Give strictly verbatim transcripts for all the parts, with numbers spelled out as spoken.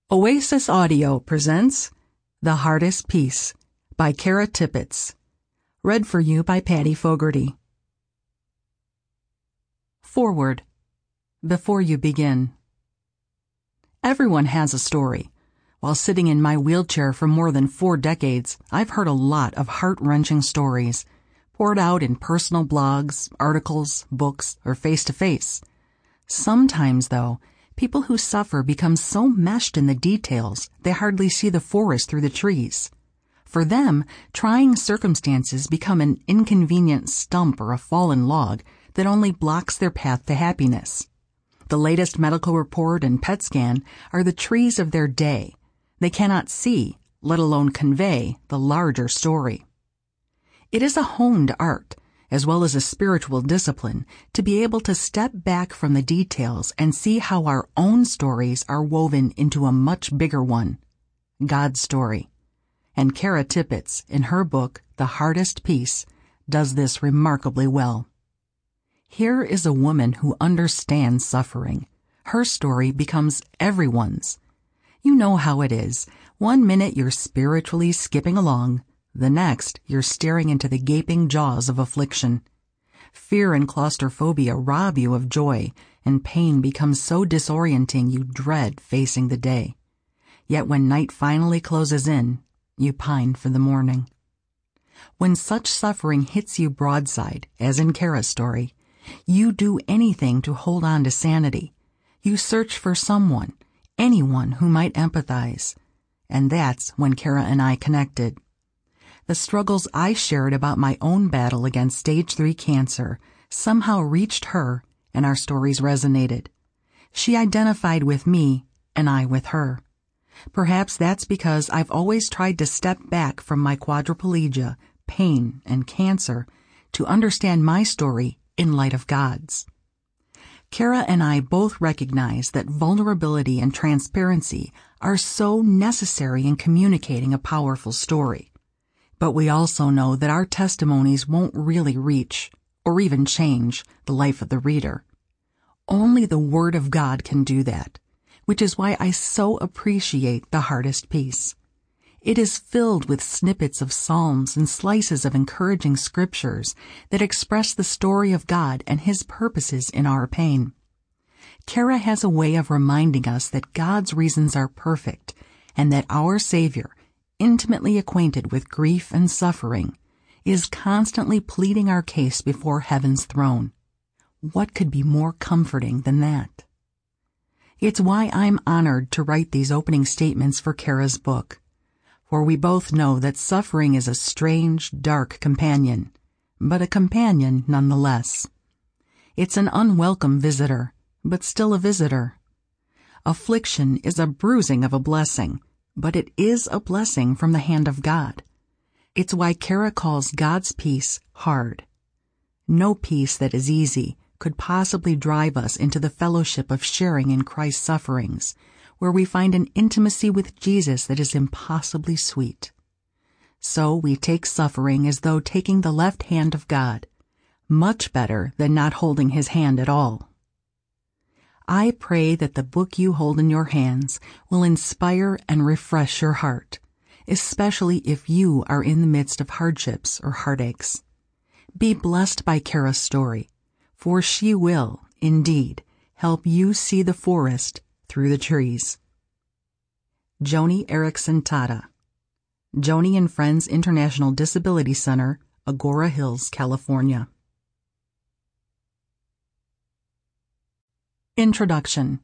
Oasis Audio presents The Hardest Piece by Kara Tippett. Read for you by Patty Fogarty. Forward. Before you begin. Everyone has a story. While sitting in my wheelchair for more than four decades, I've heard a lot of heart-wrenching stories, poured out in personal blogs, articles, books, or face-to-face. Sometimes, though, people who suffer become so meshed in the details they hardly see the forest through the trees. For them, trying circumstances become an inconvenient stump or a fallen log that only blocks their path to happiness. The latest medical report and P E T scan are the trees of their day. They cannot see, let alone convey, the larger story. It is a honed art, as well as a spiritual discipline, to be able to step back from the details and see how our own stories are woven into a much bigger one, God's story. And Kara Tippett, in her book, The Hardest Piece, does this remarkably well. Here is a woman who understands suffering. Her story becomes everyone's. You know how it is. One minute you're spiritually skipping along, the next, you're staring into the gaping jaws of affliction. Fear and claustrophobia rob you of joy, and pain becomes so disorienting you dread facing the day. Yet when night finally closes in, you pine for the morning. When such suffering hits you broadside, as in Kara's story, you do anything to hold on to sanity. You search for someone, anyone who might empathize. And that's when Kara and I connected. The struggles I shared about my own battle against stage three cancer somehow reached her, and our stories resonated. She identified with me, and I with her. Perhaps that's because I've always tried to step back from my quadriplegia, pain, and cancer to understand my story in light of God's. Kara and I both recognize that vulnerability and transparency are so necessary in communicating a powerful story. But we also know that our testimonies won't really reach, or even change, the life of the reader. Only the Word of God can do that, which is why I so appreciate The Hardest Piece. It is filled with snippets of psalms and slices of encouraging scriptures that express the story of God and His purposes in our pain. Kara has a way of reminding us that God's reasons are perfect, and that our Savior, intimately acquainted with grief and suffering, is constantly pleading our case before heaven's throne. What could be more comforting than that? It's why I'm honored to write these opening statements for Kara's book, for we both know that suffering is a strange, dark companion, but a companion nonetheless. It's an unwelcome visitor, but still a visitor. Affliction is a bruising of a blessing, but it is a blessing from the hand of God. It's why Kara calls God's peace hard. No peace that is easy could possibly drive us into the fellowship of sharing in Christ's sufferings, where we find an intimacy with Jesus that is impossibly sweet. So we take suffering as though taking the left hand of God, much better than not holding His hand at all. I pray that the book you hold in your hands will inspire and refresh your heart, especially if you are in the midst of hardships or heartaches. Be blessed by Kara's story, for she will, indeed, help you see the forest through the trees. Joni Eareckson Tada, Joni and Friends International Disability Center, Agoura Hills, California. Introduction.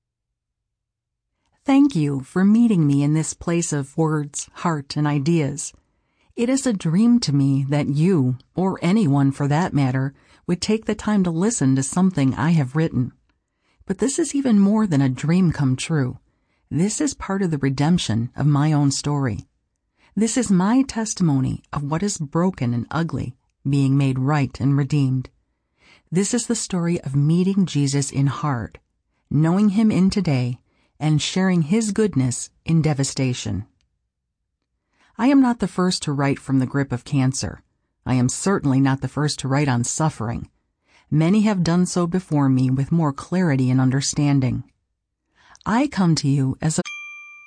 Thank you for meeting me in this place of words, heart, and ideas. It is a dream to me that you, or anyone for that matter, would take the time to listen to something I have written. But this is even more than a dream come true. This is part of the redemption of my own story. This is my testimony of what is broken and ugly being made right and redeemed. This is the story of meeting Jesus in hard, knowing Him in today, and sharing His goodness in devastation. I am not the first to write from the grip of cancer. I am certainly not the first to write on suffering. Many have done so before me with more clarity and understanding. I come to you as a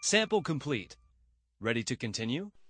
Sample complete. Ready to continue?